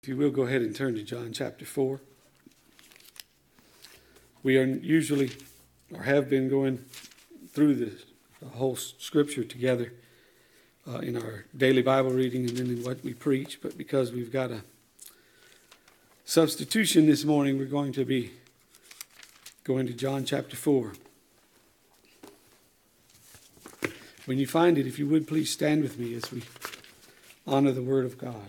If you will, go ahead and turn to John chapter 4. We are usually, or have been, going through the whole scripture together in our daily Bible reading and then in what we preach. But because we've got a substitution this morning, we're going to be going to John chapter 4. When you find it, if you would, please stand with me as we honor the Word of God.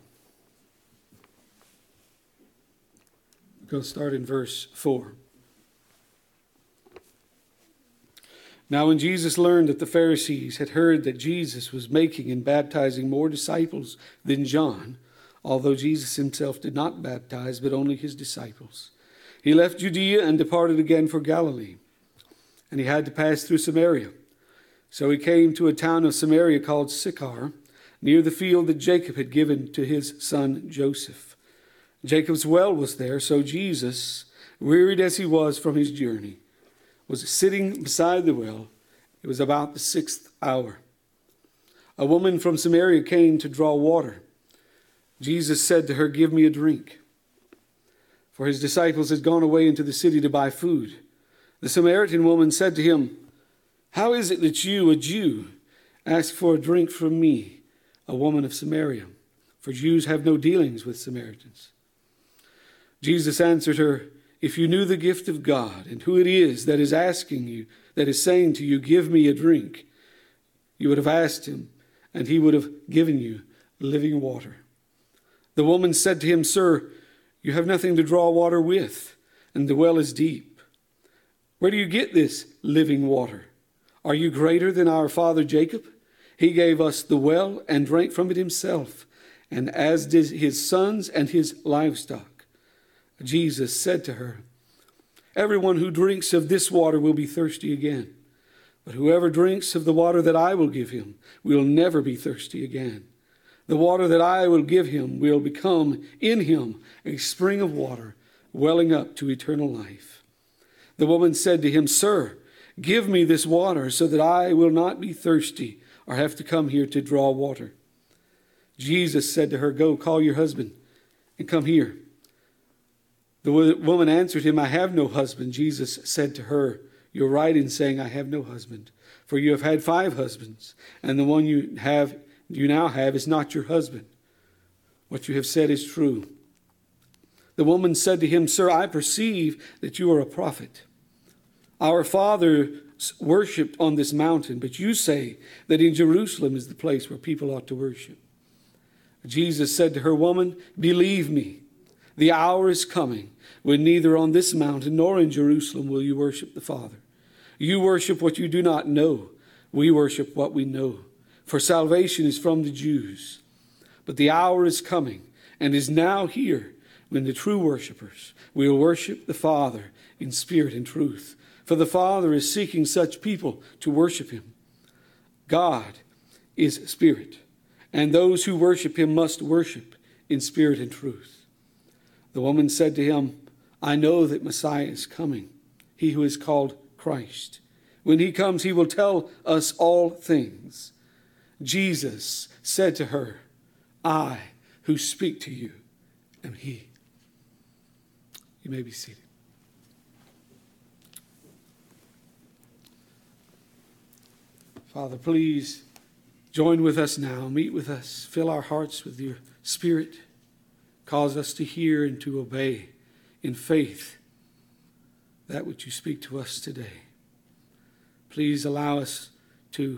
We'll start in verse 4. Now when Jesus learned that the Pharisees had heard that Jesus was making and baptizing more disciples than John, although Jesus himself did not baptize, but only his disciples, he left Judea and departed again for Galilee. And he had to pass through Samaria. So he came to a town of Samaria called Sychar, near the field that Jacob had given to his son Joseph. Jacob's well was there, so Jesus, wearied as he was from his journey, was sitting beside the well. It was about the 6th hour. A woman from Samaria came to draw water. Jesus said to her, "Give me a drink." For his disciples had gone away into the city to buy food. The Samaritan woman said to him, "How is it that you, a Jew, ask for a drink from me, a woman of Samaria? For Jews have no dealings with Samaritans." Jesus answered her, "If you knew the gift of God and who it is that is asking you, that is saying to you, 'Give me a drink,' you would have asked him, and he would have given you living water." The woman said to him, "Sir, you have nothing to draw water with, and the well is deep. Where do you get this living water? Are you greater than our father Jacob? He gave us the well and drank from it himself, and as did his sons and his livestock." Jesus said to her, "Everyone who drinks of this water will be thirsty again. But whoever drinks of the water that I will give him will never be thirsty again. The water that I will give him will become in him a spring of water welling up to eternal life." The woman said to him, "Sir, give me this water so that I will not be thirsty or have to come here to draw water." Jesus said to her, "Go, call your husband and come here." The woman answered him, "I have no husband." Jesus said to her, "You're right in saying, 'I have no husband,' for you have had 5 husbands, and the one you now have is not your husband. What you have said is true." The woman said to him, "Sir, I perceive that you are a prophet. Our fathers worshipped on this mountain, but you say that in Jerusalem is the place where people ought to worship." Jesus said to her, "Woman, believe me, the hour is coming when neither on this mountain nor in Jerusalem will you worship the Father. You worship what you do not know. We worship what we know. For salvation is from the Jews. But the hour is coming and is now here when the true worshipers will worship the Father in spirit and truth. For the Father is seeking such people to worship him. God is spirit, and those who worship him must worship in spirit and truth." The woman said to him, "I know that Messiah is coming, he who is called Christ. When he comes, he will tell us all things." Jesus said to her, "I who speak to you am he." You may be seated. Father, please join with us now. Meet with us. Fill our hearts with your Spirit. Cause us to hear and to obey in faith that which you speak to us today. Please allow us to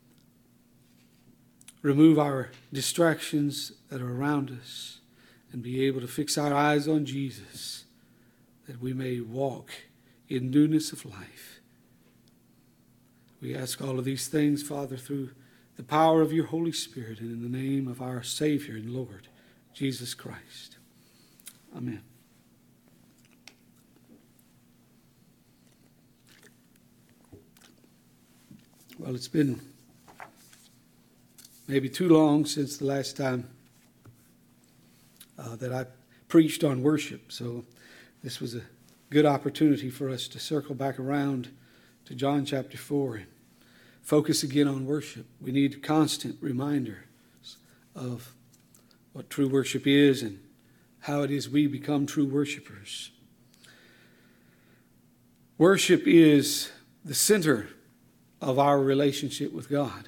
remove our distractions that are around us and be able to fix our eyes on Jesus, that we may walk in newness of life. We ask all of these things, Father, through the power of your Holy Spirit and in the name of our Savior and Lord, Jesus Christ. Amen. Well, it's been maybe too long since the last time that I preached on worship. So this was a good opportunity for us to circle back around to John chapter 4 and focus again on worship. We need constant reminders of what true worship is and how it is we become true worshipers. Worship is the center of our relationship with God.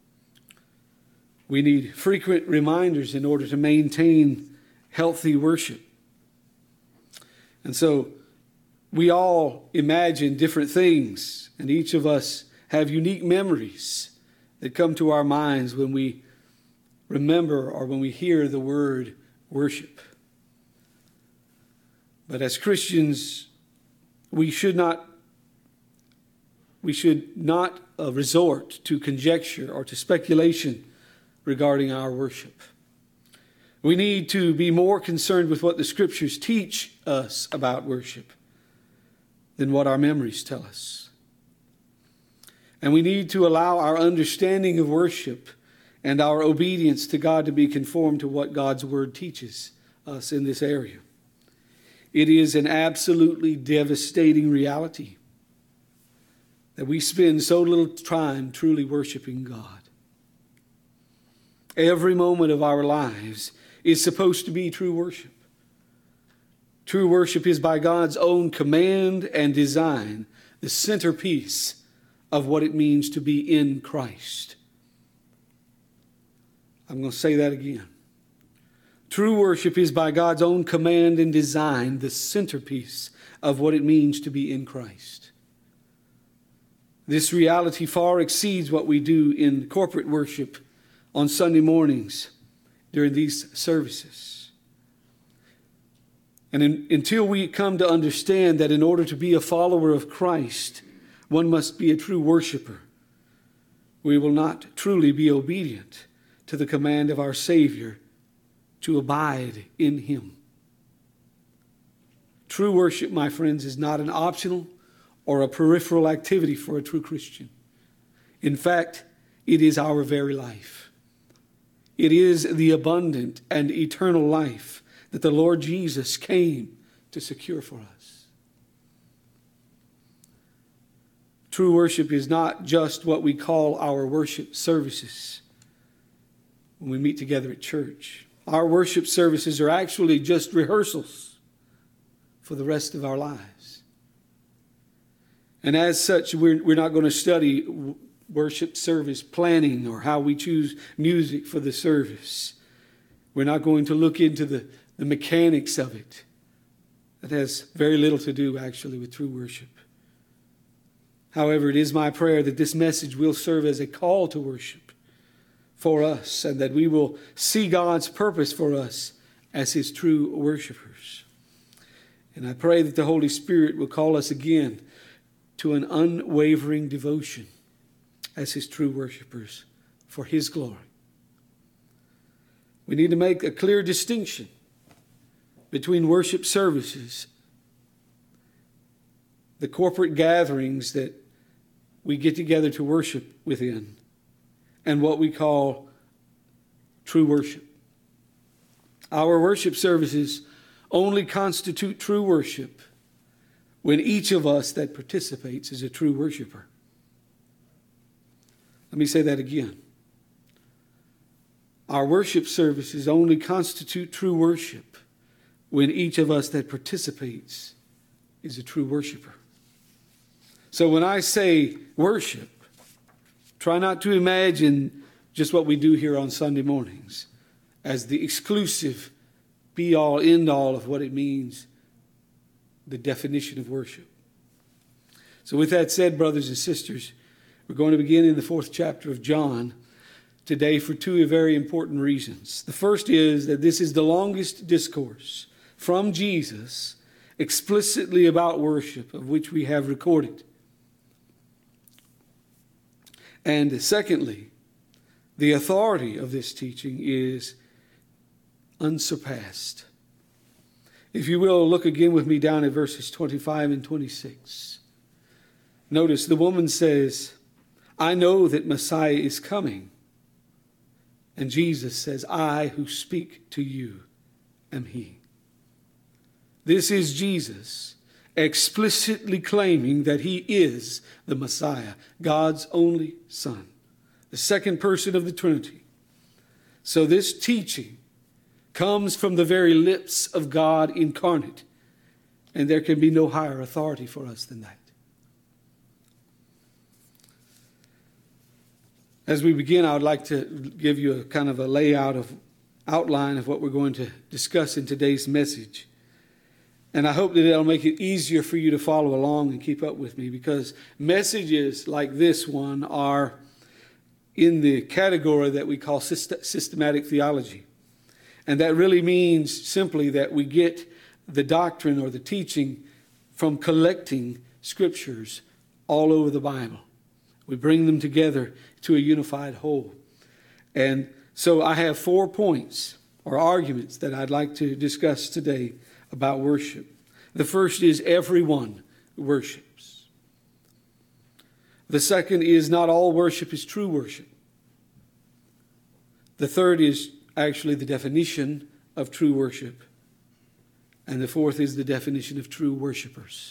We need frequent reminders in order to maintain healthy worship. And so we all imagine different things, and each of us have unique memories that come to our minds when we remember or when we hear the word worship. But as Christians, we should not resort to conjecture or to speculation regarding our worship. We need to be more concerned with what the Scriptures teach us about worship than what our memories tell us. And we need to allow our understanding of worship and our obedience to God to be conformed to what God's Word teaches us in this area. It is an absolutely devastating reality that we spend so little time truly worshiping God. Every moment of our lives is supposed to be true worship. True worship is by God's own command and design the centerpiece of what it means to be in Christ. I'm going to say that again. True worship is by God's own command and design the centerpiece of what it means to be in Christ. This reality far exceeds what we do in corporate worship on Sunday mornings during these services. And until we come to understand that in order to be a follower of Christ, one must be a true worshiper, we will not truly be obedient to the command of our Savior to abide in Him. True worship, my friends, is not an optional or a peripheral activity for a true Christian. In fact, it is our very life. It is the abundant and eternal life that the Lord Jesus came to secure for us. True worship is not just what we call our worship services when we meet together at church. Our worship services are actually just rehearsals for the rest of our lives. And as such, we're not going to study worship service planning or how we choose music for the service. We're not going to look into the mechanics of it. That has very little to do, actually, with true worship. However, it is my prayer that this message will serve as a call to worship for us, and that we will see God's purpose for us as His true worshipers. And I pray that the Holy Spirit will call us again to an unwavering devotion as His true worshipers for His glory. We need to make a clear distinction between worship services, the corporate gatherings that we get together to worship within, and what we call true worship. Our worship services only constitute true worship when each of us that participates is a true worshiper. Let me say that again. Our worship services only constitute true worship when each of us that participates is a true worshiper. So when I say worship, try not to imagine just what we do here on Sunday mornings as the exclusive be-all, end-all of what it means, the definition of worship. So with that said, brothers and sisters, we're going to begin in the 4th chapter of John today for two very important reasons. The first is that this is the longest discourse from Jesus explicitly about worship of which we have recorded. And secondly, the authority of this teaching is unsurpassed. If you will, look again with me down at verses 25 and 26. Notice the woman says, I know that Messiah is coming. And Jesus says, I who speak to you am He. This is Jesus explicitly claiming that He is the Messiah, God's only Son, the second person of the Trinity. So this teaching comes from the very lips of God incarnate. And there can be no higher authority for us than that. As we begin, I would like to give you a kind of a outline of what we're going to discuss in today's message. And I hope that it'll make it easier for you to follow along and keep up with me, because messages like this one are in the category that we call systematic theology. And that really means simply that we get the doctrine or the teaching from collecting scriptures all over the Bible. We bring them together to a unified whole. And so I have 4 points or arguments that I'd like to discuss today about worship. The first is everyone worships. The second is not all worship is true worship. The third is actually the definition of true worship. And the fourth is the definition of true worshipers.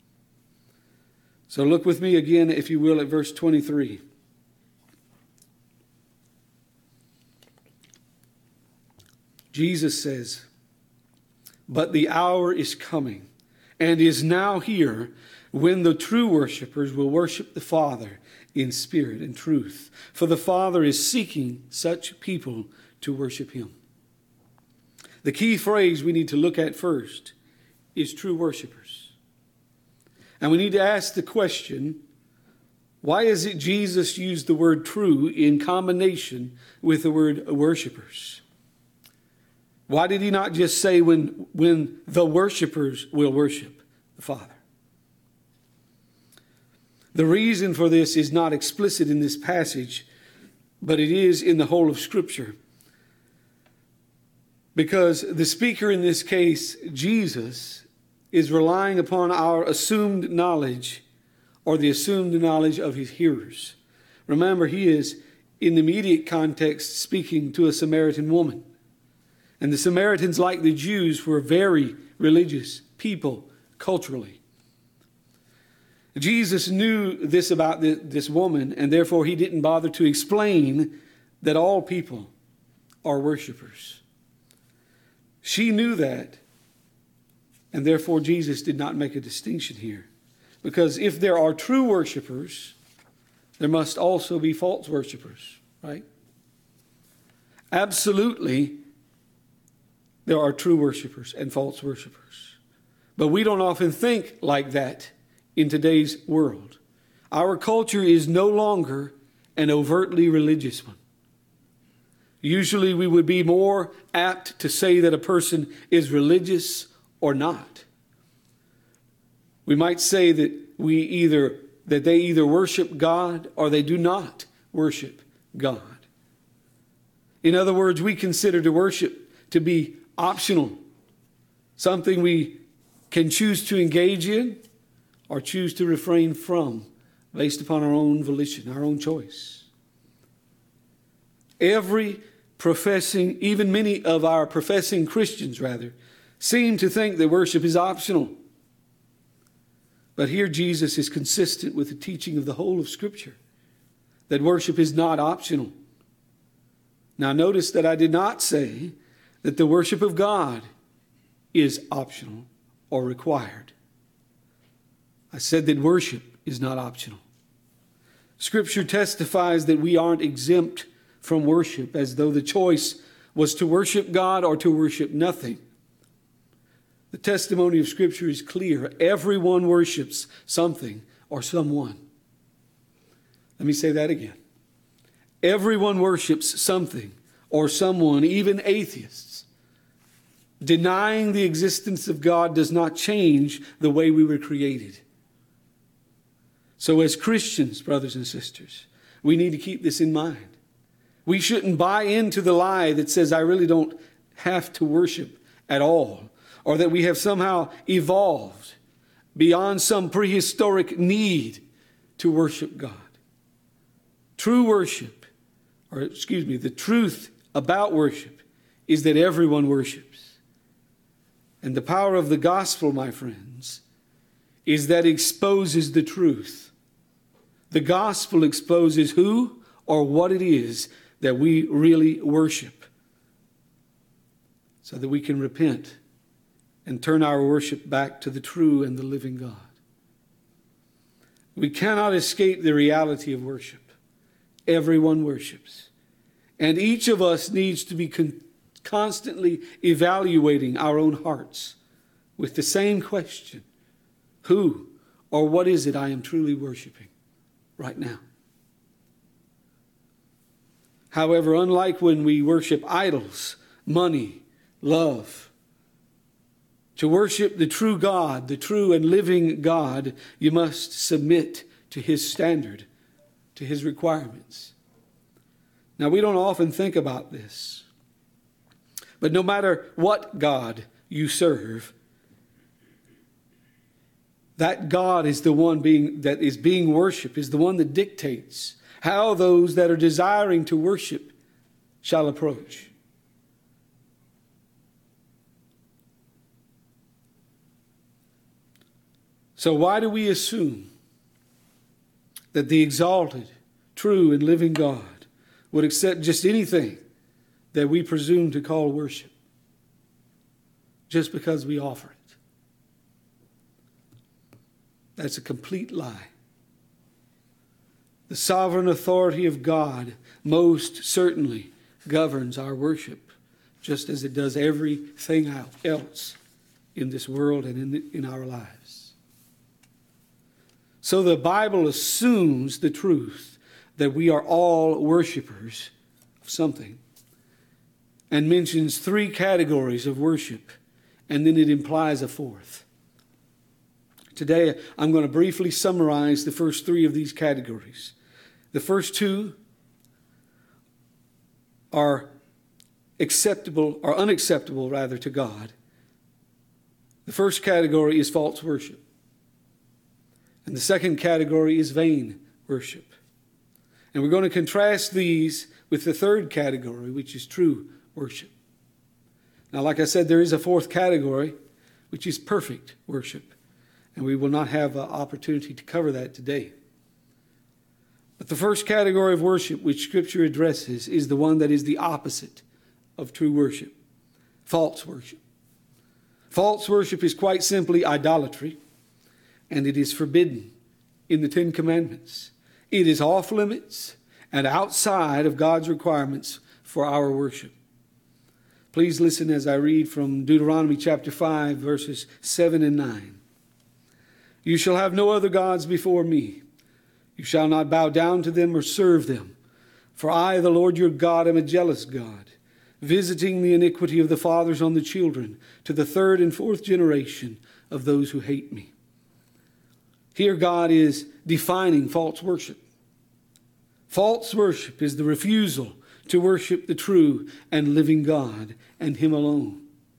So look with me again, if you will, at verse 23. Jesus says, "But the hour is coming, and is now here, when the true worshipers will worship the Father in spirit and truth. For the Father is seeking such people to worship him." The key phrase we need to look at first is true worshipers. And we need to ask the question, why is it Jesus used the word true in combination with the word worshipers? Why did he not just say when the worshipers will worship the Father? The reason for this is not explicit in this passage, but it is in the whole of Scripture. Because the speaker in this case, Jesus, is relying upon our assumed knowledge or the assumed knowledge of his hearers. Remember, he is, in the immediate context, speaking to a Samaritan woman. And the Samaritans, like the Jews, were very religious people culturally. Jesus knew this about this woman, and therefore he didn't bother to explain that all people are worshipers. She knew that, and therefore Jesus did not make a distinction here. Because if there are true worshipers, there must also be false worshipers, right? Absolutely, there are true worshipers and false worshipers. But we don't often think like that in today's world. Our culture is no longer an overtly religious one. Usually we would be more apt to say that a person is religious or not. We might say that they either worship God or they do not worship God. In other words, we consider to worship to be optional, something we can choose to engage in or choose to refrain from based upon our own volition, our own choice. Even many of our professing Christians, seem to think that worship is optional. But here Jesus is consistent with the teaching of the whole of Scripture, that worship is not optional. Now notice that I did not say that the worship of God is optional or required. I said that worship is not optional. Scripture testifies that we aren't exempt from worship, as though the choice was to worship God or to worship nothing. The testimony of Scripture is clear. Everyone worships something or someone. Let me say that again. Everyone worships something or someone, even atheists. Denying the existence of God does not change the way we were created. So as Christians, brothers and sisters, we need to keep this in mind. We shouldn't buy into the lie that says I really don't have to worship at all, or that we have somehow evolved beyond some prehistoric need to worship God. The truth about worship is that everyone worships. And the power of the gospel, my friends, is that it exposes the truth. The gospel exposes who or what it is that we really worship. so that we can repent and turn our worship back to the true and the living God. We cannot escape the reality of worship. Everyone worships. And each of us needs to be constantly evaluating our own hearts with the same question: who or what is it I am truly worshiping right now? However, unlike when we worship idols, money, love, to worship the true God, the true and living God, you must submit to His standard, to His requirements. Now, we don't often think about this, but no matter what God you serve, that God is the one that is being worshipped, is the one that dictates how those that are desiring to worship shall approach. So why do we assume that the exalted, true, and living God would accept just anything that we presume to call worship, just because we offer it? That's a complete lie. The sovereign authority of God most certainly governs our worship, just as it does everything else in this world and in our lives. So the Bible assumes the truth that we are all worshipers of something, and mentions 3 categories of worship, and then it implies a 4th. Today, I'm going to briefly summarize the first 3 of these categories. The first 2 are unacceptable to God. The first category is false worship. And the second category is vain worship. And we're going to contrast these with the third category, which is true worship. Now, like I said, there is a 4th category, which is perfect worship. And we will not have an opportunity to cover that today. But the first category of worship which Scripture addresses is the one that is the opposite of true worship: false worship. False worship is quite simply idolatry, and it is forbidden in the 10 Commandments. It is off limits and outside of God's requirements for our worship. Please listen as I read from Deuteronomy chapter 5, verses 7 and 9. You shall have no other gods before me. You shall not bow down to them or serve them. For I, the Lord your God, am a jealous God, visiting the iniquity of the fathers on the children, to the 3rd and 4th generation of those who hate me. Here God is defining false worship. False worship is the refusal to worship the true and living God and Him alone.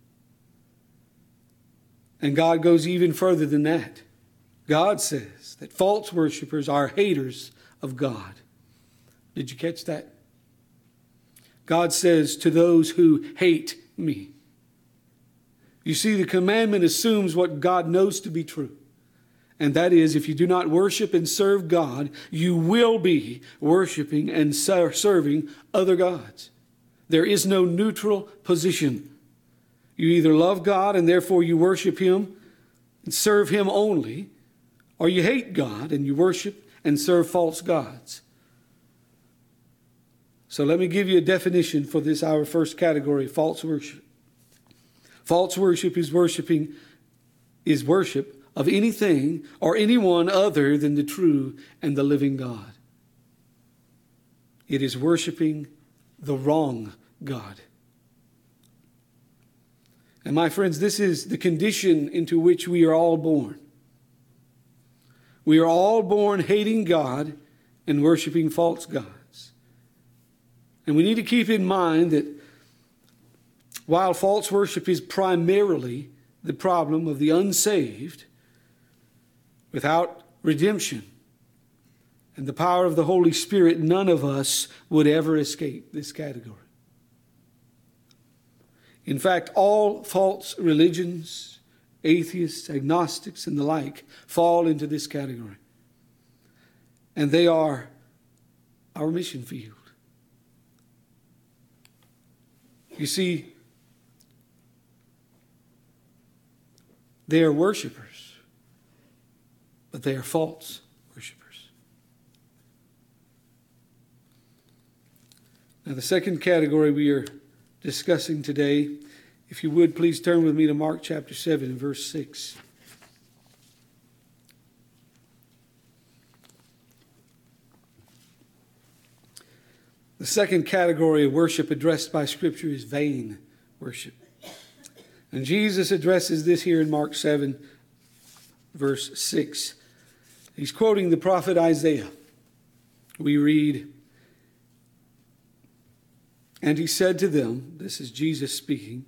And God goes even further than that. God says that false worshipers are haters of God. Did you catch that? God says, to those who hate me. You see, the commandment assumes what God knows to be true. And that is, if you do not worship and serve God, you will be worshiping and serving other gods. There is no neutral position. You either love God and therefore you worship Him and serve Him only, or you hate God and you worship and serve false gods. So let me give you a definition for this, our first category, false worship. False worship is worship of anything or anyone other than the true and the living God. It is worshiping the wrong God. And my friends, this is the condition into which we are all born. We are all born hating God and worshiping false gods. And we need to keep in mind that while false worship is primarily the problem of the unsaved, without redemption and the power of the Holy Spirit, none of us would ever escape this category. In fact, all false religions, atheists, agnostics, and the like fall into this category. And they are our mission field. You see, They are worshipers, but they are false worshipers. Now, the second category we are discussing today, if you would, please turn with me to Mark chapter 7 and verse 6. The second category of worship addressed by Scripture is vain worship. And Jesus addresses this here in Mark 7, verse 6. He's quoting the prophet Isaiah. We read, "And he said to them," this is Jesus speaking,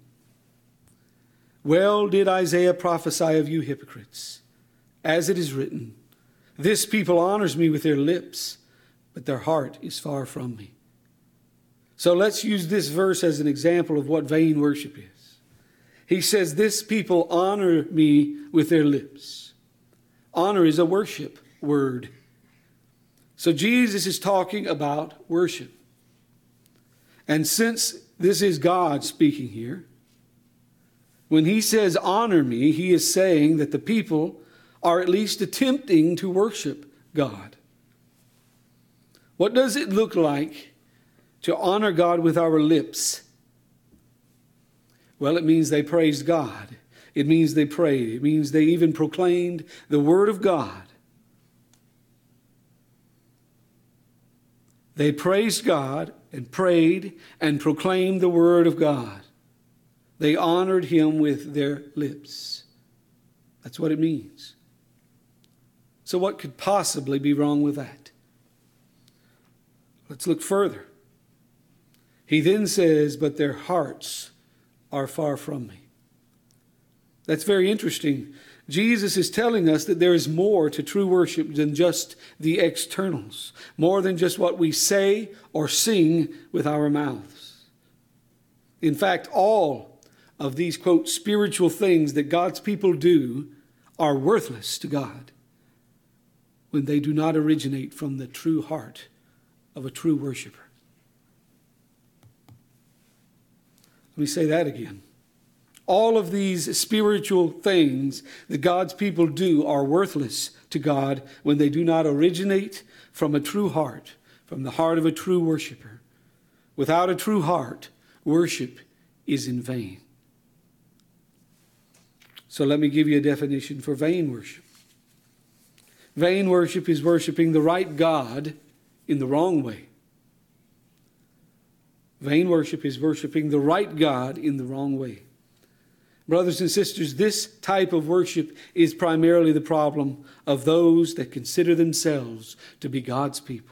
"Well did Isaiah prophesy of you hypocrites, as it is written, this people honors me with their lips, but their heart is far from me." So let's use this verse as an example of what vain worship is. He says, this people honor me with their lips. Honor is a worship word. So Jesus is talking about worship. And since this is God speaking here, when he says honor me, he is saying that the people are at least attempting to worship God. What does it look like to honor God with our lips? Well, it means they praised God. It means they prayed. It means they even proclaimed the Word of God. They praised God and prayed and proclaimed the Word of God. They honored Him with their lips. That's what it means. So what could possibly be wrong with that? Let's look further. He then says, but their hearts are far from me. That's very interesting. Jesus is telling us that there is more to true worship than just the externals, more than just what we say or sing with our mouths. In fact, all of these, quote, spiritual things that God's people do are worthless to God when they do not originate from the true heart of a true worshiper. Let me say that again. All of these spiritual things that God's people do are worthless to God when they do not originate from a true heart, from the heart of a true worshiper. Without a true heart, worship is in vain. So let me give you a definition for vain worship. Vain worship is worshiping the right God in the wrong way. Vain worship is worshiping the right God in the wrong way. Brothers and sisters, this type of worship is primarily the problem of those that consider themselves to be God's people.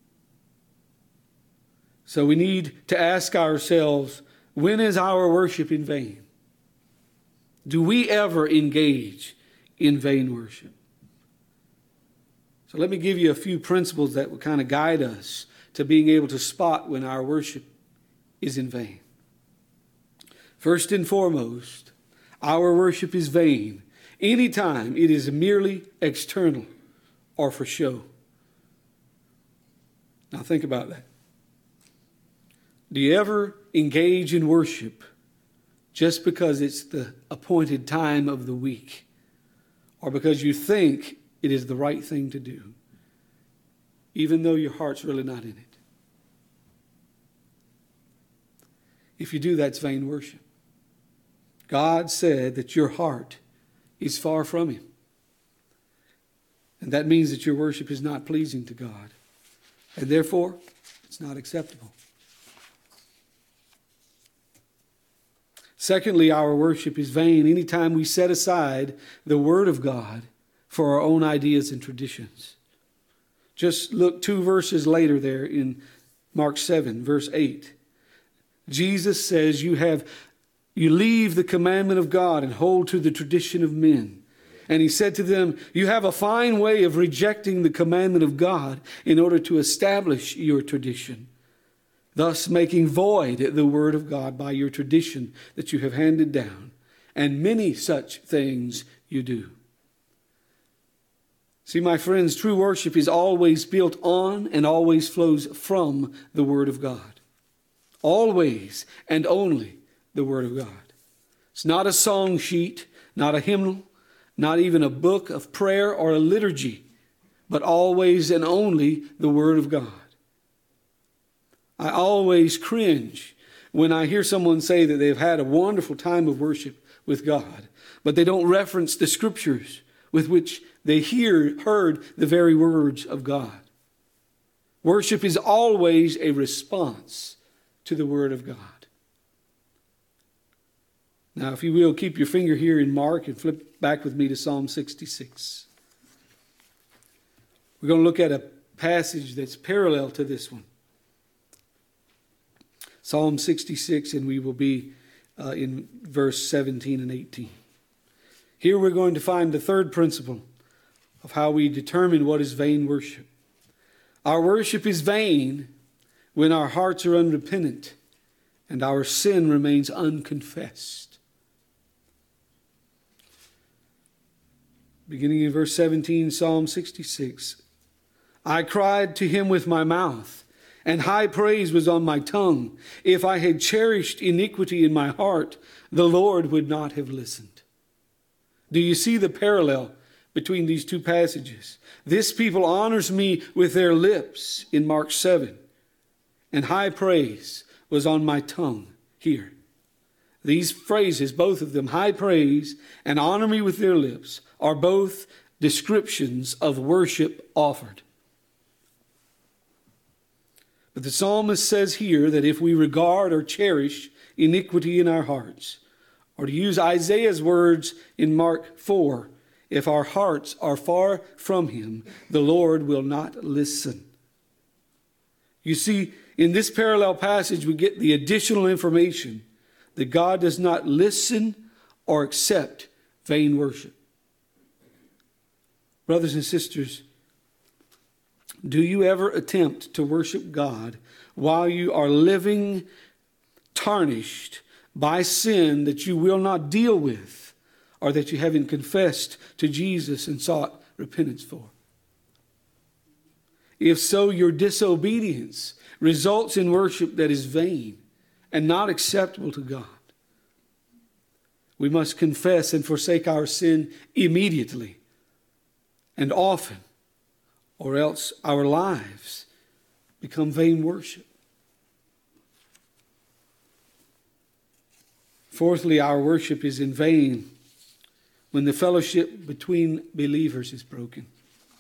So we need to ask ourselves, when is our worship in vain? Do we ever engage in vain worship? So let me give you a few principles that will kind of guide us to being able to spot when our worship is in vain. First and foremost, our worship is vain anytime it is merely external or for show. Now think about that. Do you ever engage in worship just because it's the appointed time of the week or because you think it is the right thing to do, even though your heart's really not in it? If you do, that's vain worship. God said that your heart is far from Him. And that means that your worship is not pleasing to God. And therefore, it's not acceptable. Secondly, our worship is vain anytime we set aside the Word of God for our own ideas and traditions. Just look 2 verses later there in Mark 7, verse 8. Jesus says, you leave the commandment of God and hold to the tradition of men. And he said to them, you have a fine way of rejecting the commandment of God in order to establish your tradition, thus making void the word of God by your tradition that you have handed down. And many such things you do. See, my friends, true worship is always built on and always flows from the Word of God. Always and only the Word of God. It's not a song sheet, not a hymnal, not even a book of prayer or a liturgy, but always and only the Word of God. I always cringe when I hear someone say that they've had a wonderful time of worship with God, but they don't reference the Scriptures with which they heard the very words of God. Worship is always a response to the Word of God. Now, if you will, keep your finger here in Mark and flip back with me to Psalm 66. We're going to look at a passage that's parallel to this one. Psalm 66, and we will be in verse 17 and 18. Here we're going to find the third principle of how we determine what is vain worship. Our worship is vain when our hearts are unrepentant and our sin remains unconfessed. Beginning in verse 17, Psalm 66. I cried to him with my mouth, and high praise was on my tongue. If I had cherished iniquity in my heart, the Lord would not have listened. Do you see the parallel between these two passages? This people honors me with their lips in Mark 7, and high praise was on my tongue here. These phrases, both of them, high praise and honor me with their lips, are both descriptions of worship offered. But the psalmist says here that if we regard or cherish iniquity in our hearts, or to use Isaiah's words in Mark 4, if our hearts are far from him, the Lord will not listen. You see, in this parallel passage, we get the additional information that God does not listen or accept vain worship. Brothers and sisters, do you ever attempt to worship God while you are living tarnished by sin that you will not deal with, or that you haven't confessed to Jesus and sought repentance for? If so, your disobedience results in worship that is vain and not acceptable to God. We must confess and forsake our sin immediately and often, or else our lives become vain worship. Fourthly, our worship is in vain when the fellowship between believers is broken.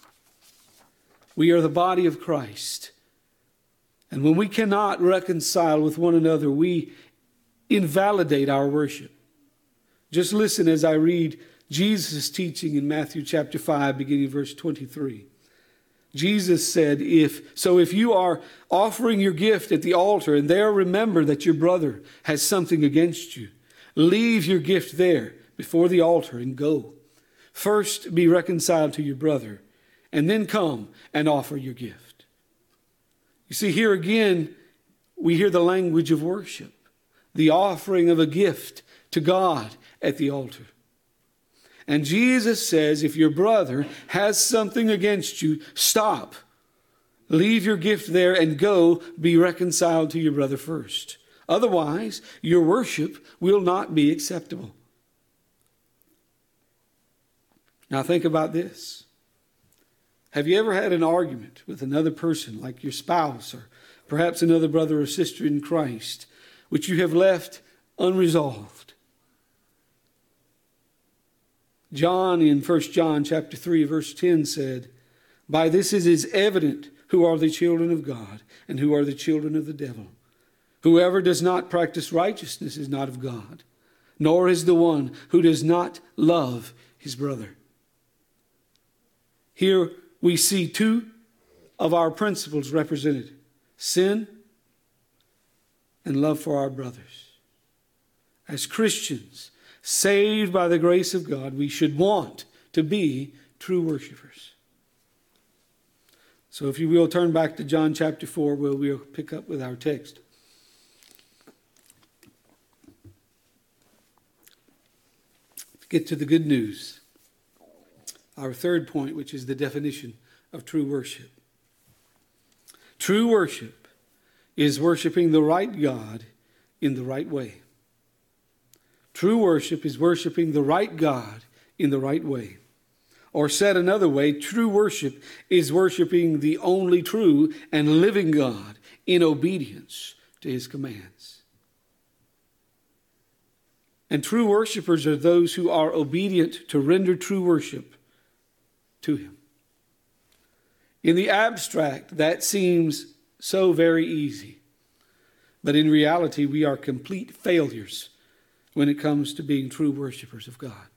We are the body of Christ, and when we cannot reconcile with one another, we invalidate our worship. Just listen as I read Jesus' teaching in Matthew chapter 5, beginning verse 23. Jesus said, if you are offering your gift at the altar and there remember that your brother has something against you, leave your gift there before the altar and go. First be reconciled to your brother, and then come and offer your gift. You see, here again, we hear the language of worship, the offering of a gift to God at the altar. And Jesus says, if your brother has something against you, stop. Leave your gift there and go be reconciled to your brother first. Otherwise, your worship will not be acceptable. Now think about this. Have you ever had an argument with another person, like your spouse or perhaps another brother or sister in Christ, which you have left unresolved? John in 1 John chapter 3 verse 10 said, by this it is evident who are the children of God and who are the children of the devil. Whoever does not practice righteousness is not of God, nor is the one who does not love his brother. Here we see two of our principles represented: sin and love for our brothers. As Christians, saved by the grace of God, we should want to be true worshipers. So if you will, turn back to John chapter 4, where we'll pick up with our text. Get to the good news. Our third point, which is the definition of true worship. True worship is worshiping the right God in the right way. True worship is worshiping the right God in the right way. Or said another way, true worship is worshiping the only true and living God in obedience to his commands. And true worshipers are those who are obedient to render true worship to him. In the abstract, that seems so very easy. But in reality, we are complete failures when it comes to being true worshipers of God.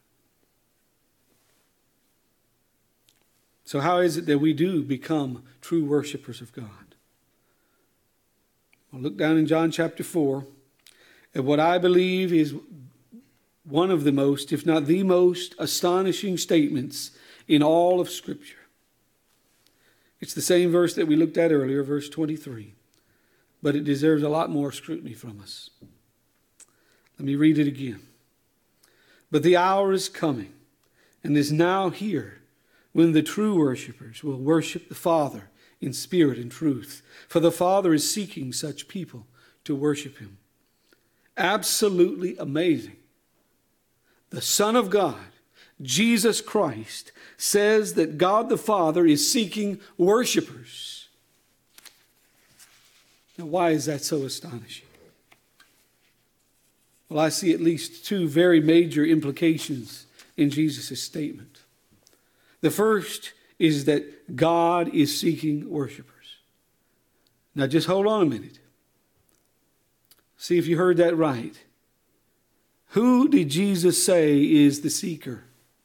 So how is it that we do become true worshipers of God? Well, look down in John chapter 4 at what I believe is one of the most, if not the most, astonishing statements in all of Scripture. It's the same verse that we looked at earlier, verse 23. But it deserves a lot more scrutiny from us. Let me read it again. But the hour is coming, and is now here, when the true worshipers will worship the Father in spirit and truth. For the Father is seeking such people to worship him. Absolutely amazing. The Son of God, Jesus Christ, says that God the Father is seeking worshipers. Now, why is that so astonishing? Well, I see at least two very major implications in Jesus' statement. The first is that God is seeking worshipers. Now just hold on a minute. See if you heard that right. Who did Jesus say is the seeker?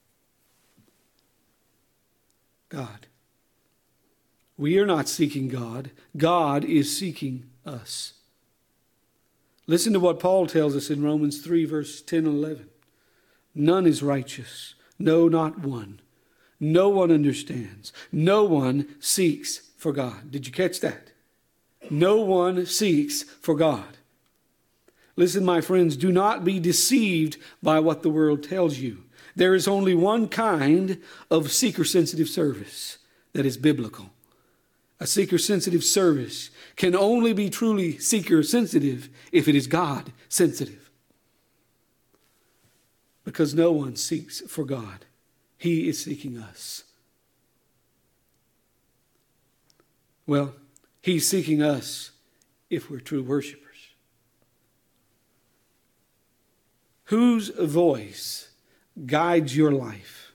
God. We are not seeking God. God is seeking us. Listen to what Paul tells us in Romans 3, verse 10 and 11. None is righteous, no, not one. No one understands. No one seeks for God. Did you catch that? No one seeks for God. Listen, my friends, do not be deceived by what the world tells you. There is only one kind of seeker-sensitive service that is biblical. A seeker-sensitive service can only be truly seeker-sensitive if it is God-sensitive. Because no one seeks for God. He is seeking us. Well, he's seeking us if we're true worshipers. Whose voice guides your life?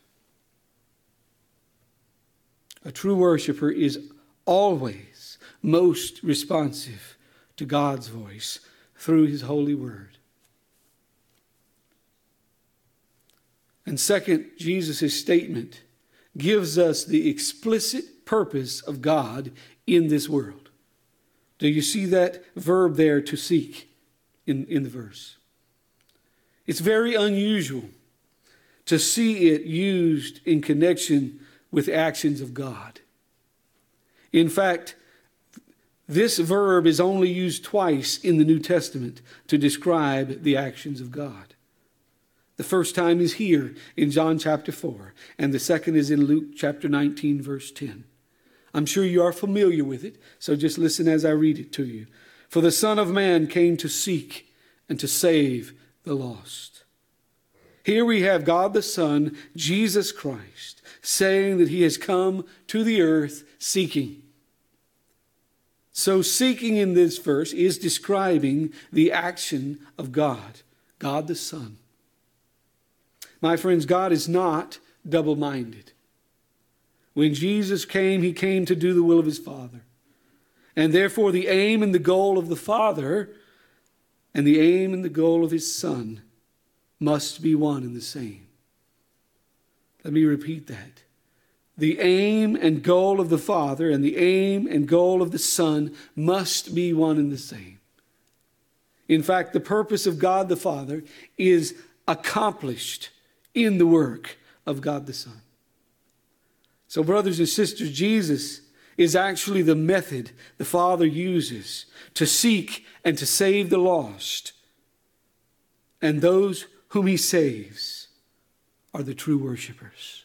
A true worshiper is always most responsive to God's voice through his holy word. And second, Jesus' statement gives us the explicit purpose of God in this world. Do you see that verb there, to seek, in the verse? It's very unusual to see it used in connection with actions of God. In fact, this verb is only used twice in the New Testament to describe the actions of God. The first time is here in John chapter 4, and the second is in Luke chapter 19, verse 10. I'm sure you are familiar with it, so just listen as I read it to you. For the Son of Man came to seek and to save the lost. Here we have God the Son, Jesus Christ, saying that he has come to the earth seeking. So seeking in this verse is describing the action of God, God the Son. My friends, God is not double-minded. When Jesus came, he came to do the will of his Father. And therefore the aim and the goal of the Father and the aim and the goal of his Son must be one and the same. Let me repeat that. The aim and goal of the Father and the aim and goal of the Son must be one and the same. In fact, the purpose of God the Father is accomplished in the work of God the Son. So brothers and sisters, Jesus is actually the method the Father uses to seek and to save the lost. And those whom he saves are the true worshipers.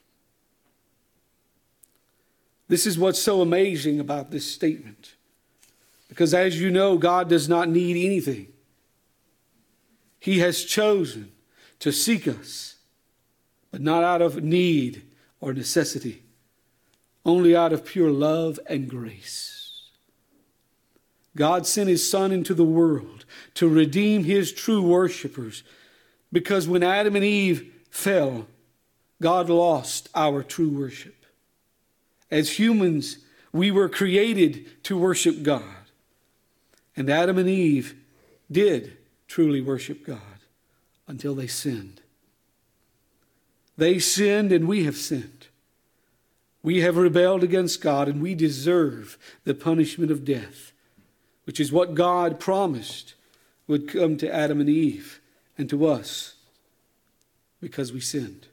This is what's so amazing about this statement. Because as you know, God does not need anything. He has chosen to seek us, but but not out of need or necessity, only out of pure love and grace. God sent his Son into the world to redeem his true worshipers, because when Adam and Eve fell, God lost our true worship. As humans, we were created to worship God. And Adam and Eve did truly worship God until they sinned. They sinned and we have sinned. We have rebelled against God and we deserve the punishment of death, which is what God promised would come to Adam and Eve and to us because we sinned.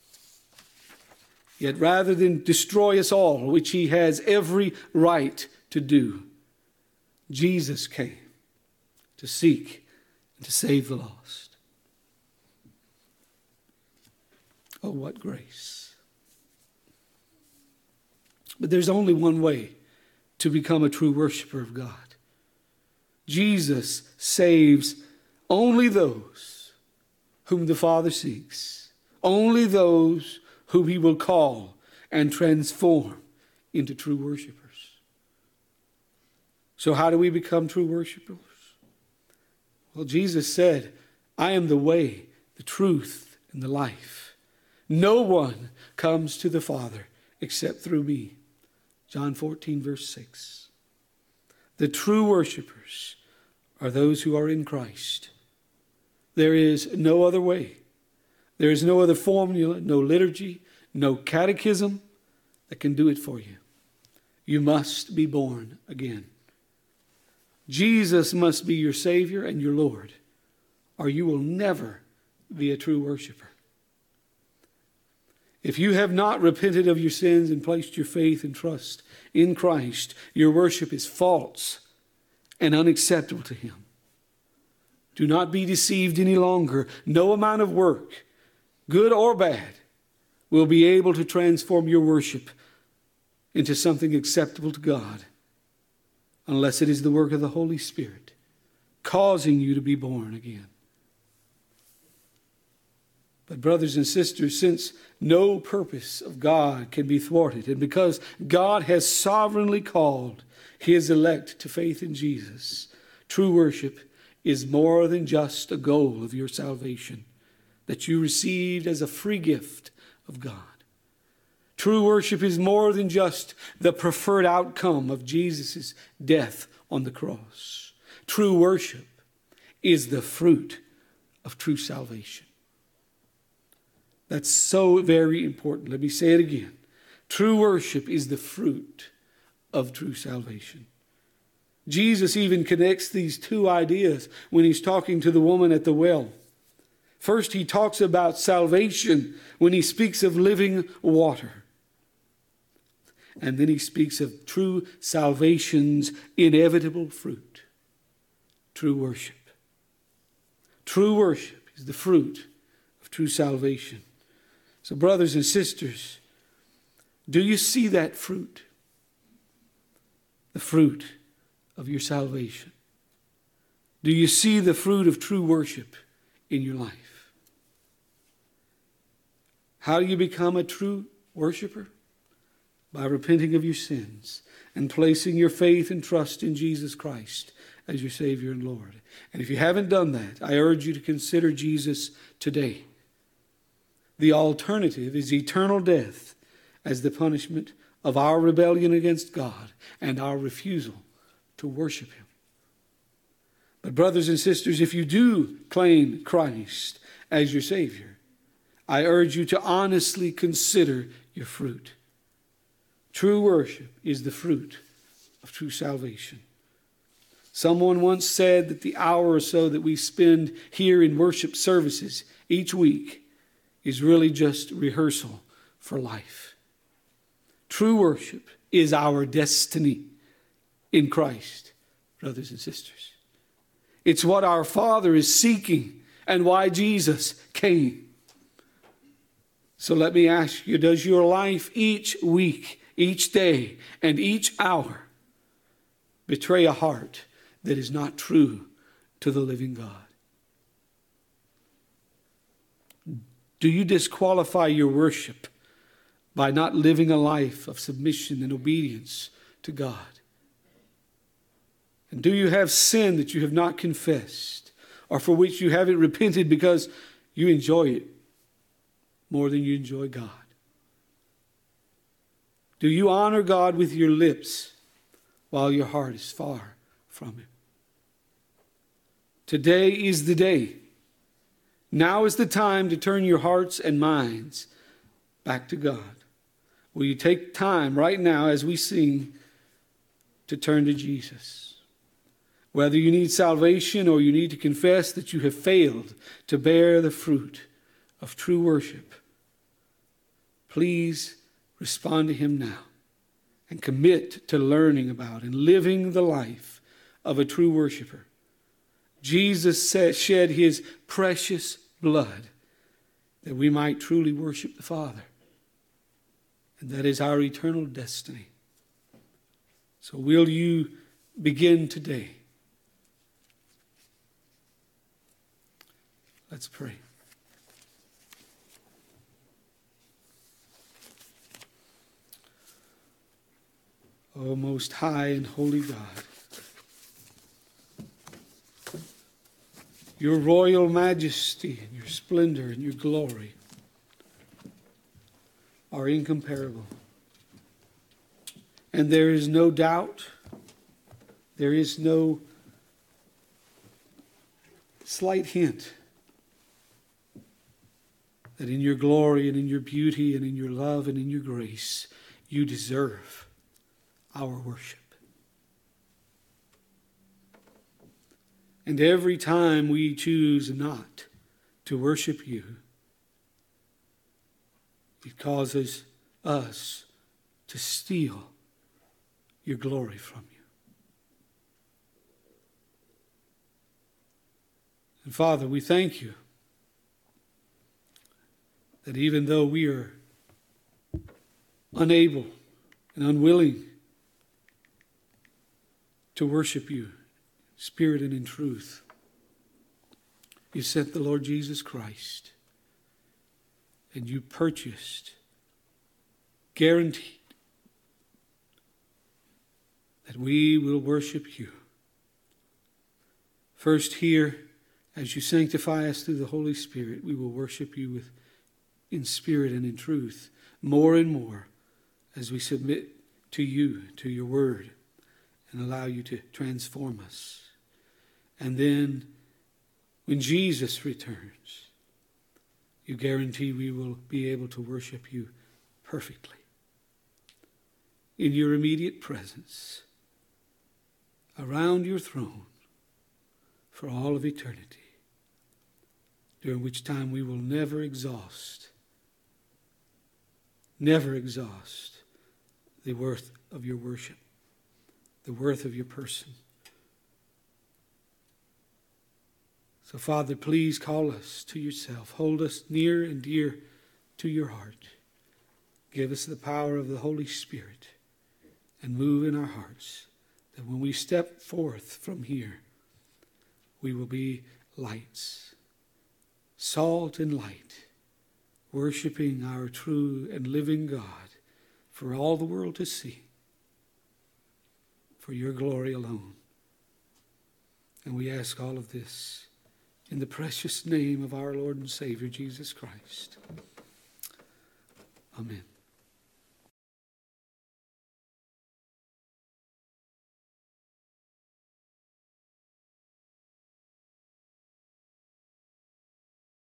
Yet rather than destroy us all, which he has every right to do, Jesus came to seek and to save the lost. Oh, what grace. But there's only one way to become a true worshiper of God. Jesus saves only those whom the Father seeks, only those whom he will call and transform into true worshipers. So how do we become true worshipers? Well, Jesus said, I am the way, the truth, and the life. No one comes to the Father except through me. John 14, verse 6. The true worshipers are those who are in Christ. There is no other way. There is no other formula, no liturgy, no catechism that can do it for you. You must be born again. Jesus must be your Savior and your Lord, or you will never be a true worshiper. If you have not repented of your sins and placed your faith and trust in Christ, your worship is false and unacceptable to him. Do not be deceived any longer. No amount of work, good or bad, will be able to transform your worship into something acceptable to God, unless it is the work of the Holy Spirit causing you to be born again. But brothers and sisters, since no purpose of God can be thwarted, and because God has sovereignly called his elect to faith in Jesus, true worship is more than just a goal of your salvation that you received as a free gift of God. True worship is more than just the preferred outcome of Jesus' death on the cross. True worship is the fruit of true salvation. That's so very important. Let me say it again. True worship is the fruit of true salvation. Jesus even connects these two ideas when he's talking to the woman at the well. First, he talks about salvation when he speaks of living water. And then he speaks of true salvation's inevitable fruit, true worship. True worship is the fruit of true salvation. So, brothers and sisters, do you see that fruit? The fruit of your salvation. Do you see the fruit of true worship in your life? How do you become a true worshiper? By repenting of your sins and placing your faith and trust in Jesus Christ as your Savior and Lord. And if you haven't done that, I urge you to consider Jesus today. The alternative is eternal death as the punishment of our rebellion against God and our refusal to worship him. But brothers and sisters, if you do claim Christ as your Savior, I urge you to honestly consider your fruit. True worship is the fruit of true salvation. Someone once said that the hour or so that we spend here in worship services each week is really just rehearsal for life. True worship is our destiny in Christ, brothers and sisters. It's what our Father is seeking and why Jesus came. So let me ask you, does your life each week, each day, and each hour betray a heart that is not true to the living God? Do you disqualify your worship by not living a life of submission and obedience to God? And do you have sin that you have not confessed, or for which you haven't repented because you enjoy it more than you enjoy God? Do you honor God with your lips while your heart is far from Him? Today is the day. Now is the time to turn your hearts and minds back to God. Will you take time right now as we sing to turn to Jesus? Whether you need salvation or you need to confess that you have failed to bear the fruit of true worship, please respond to Him now and commit to learning about and living the life of a true worshiper. Jesus shed His precious blood that we might truly worship the Father. And that is our eternal destiny. So will you begin today? Let's pray. O most high and holy God, your royal majesty and your splendor and your glory are incomparable. And there is no doubt, there is no slight hint that in your glory and in your beauty and in your love and in your grace, you deserve our worship. And every time we choose not to worship you, it causes us to steal your glory from you. And Father, we thank you that even though we are unable and unwilling to worship you, spirit and in truth, you sent the Lord Jesus Christ, and you purchased, guaranteed, that we will worship you. First here, as you sanctify us through the Holy Spirit, we will worship you in spirit and in truth, more and more as we submit to you, to your word, and allow you to transform us. And then when Jesus returns, you guarantee we will be able to worship you perfectly in your immediate presence, around your throne for all of eternity, during which time we will never exhaust the worth of your worship, the worth of your person. So, Father, please call us to yourself. Hold us near and dear to your heart. Give us the power of the Holy Spirit and move in our hearts, that when we step forth from here, we will be lights, salt and light, worshiping our true and living God for all the world to see, for your glory alone. And we ask all of this in the precious name of our Lord and Savior, Jesus Christ. Amen.